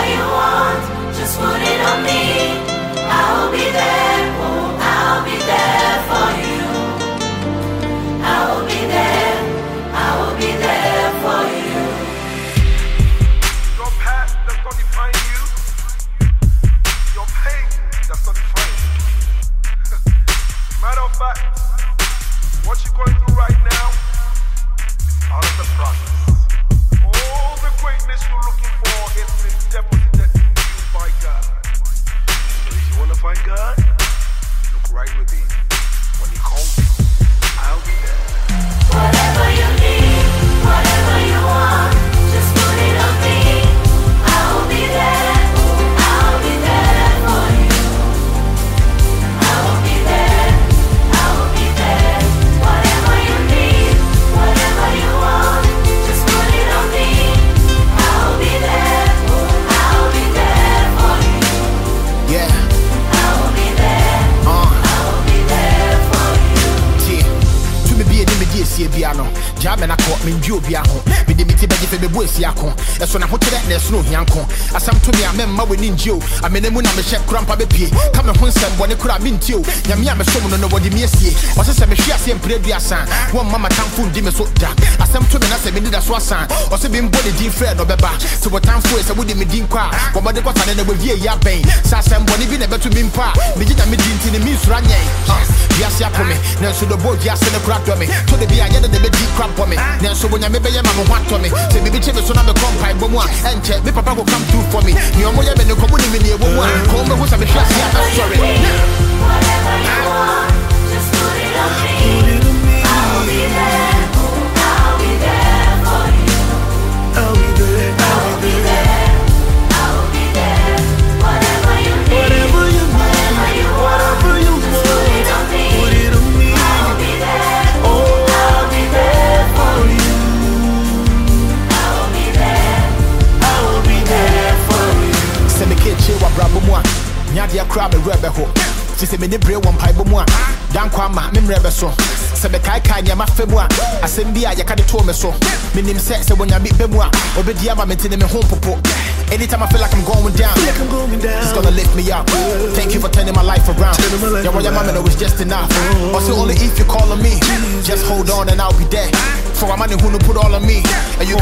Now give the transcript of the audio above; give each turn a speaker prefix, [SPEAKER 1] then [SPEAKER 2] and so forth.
[SPEAKER 1] you want, just put it on me. I'll be there, oh, I'll be there for you. I will be there, I will be there for you.
[SPEAKER 2] Your past does not define you. Your pain does not define you. Matter of fact, what you're going through right now is out of the process. All the greatness you're looking for is been deposited in you by God. So if you want to find God, look right within. When He calls you, I'll be there.
[SPEAKER 1] Whatever you need, whatever you want, just put it on me. I will be there, I will be there for you. I will be there, I will be there. Whatever you need, whatever you want, just put it on me. I will be there, I will be there for you.
[SPEAKER 3] Yeah.
[SPEAKER 1] I will be there, I will be there for you.
[SPEAKER 3] To me be a see piano. Jamen I caught me you biaho. Me de miti beji fe me boys yako. E so na ho tere na no hianko. Asam to me amemma we ninjio. Amene mu na me hye krampa be pie. Ka me ho nsem bone kura me ntio. Nyame a me som no wodi me asie. O se me hwe asie mpre duasan. Won mama tamfo ndi me so da. Asam to me na se me dida so asan. O se bi mbodi din friend no beba. Se wo tamfo e se wodi me din kwa. Wo bode kwata na we vie ya ben. Sa asem bone bi na beto mi mpa. Me gida me din ti ni mi sura nyen. Biasia po me. Na so do bo biasia ne kura do me. To de bia yede de be di crap for me. Na so wonya me be ye mama want to me. Se me bi che me so na be compile bo mu a. Enche me papa go come through for me. Ni omo ye be ne ko mu ni me ni e bo mu a. Ko me ho sa me hwa sia na sorry.
[SPEAKER 1] Whatever you want, just put it on me. I'll be there, I'll be there for you.
[SPEAKER 2] I'll be there,
[SPEAKER 1] I'll be there, I'll be there. Whatever you need, whatever you want, just put it on me. I'll be there, I'll be there for you. I'll be there, I'll be there for you.
[SPEAKER 3] Se me keche wa brabo mu a. Nya dia kra me rebe ho. Se me ne bre won pai bo mu a. Dan kwa ma me mrebe so. Se be kai kai nya ma fe mu a. Asem bi a ye ka de to me so. Me nim se wonya bi be mu a. Obedi ama me tene me ho popo. Anytime I feel like I'm going down, it's gonna lift me up. Thank you for turning my life around. Yeah, well, your mama know it's just enough. Also, only if you call on me, just hold on and I'll be there. For a man who put all on me, and you